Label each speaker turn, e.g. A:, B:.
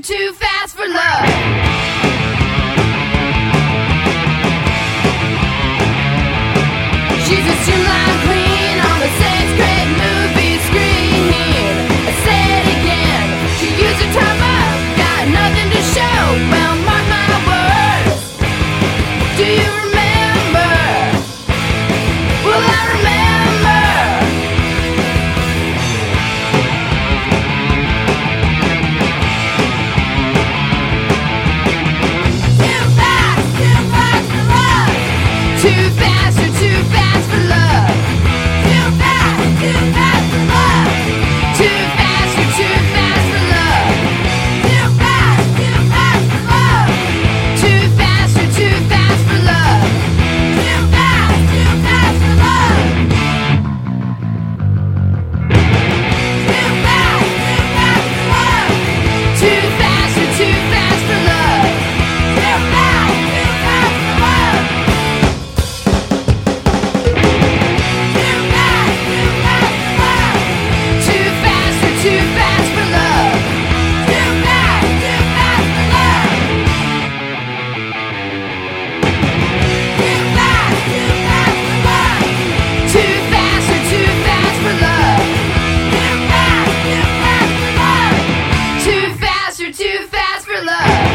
A: too fast for love. She's a streamline queen on the sixth grade movie screen. I say it again, she used her time up, got nothing to show. Well, mark my words, do you remember? Will I remember? Too fast for love. Too fast or too fast for love. Too fast for love. Too fast or too fast for love. Too fast for love. Too fast or too fast for love. Too fast for love. Too fast for love. Too fast or too fast for love. Too fast for love. Too fast or too fast for love. Too fast for love. Too fast for love. Too fast or too fast for love. Too fast for love. Too fast or too fast for love.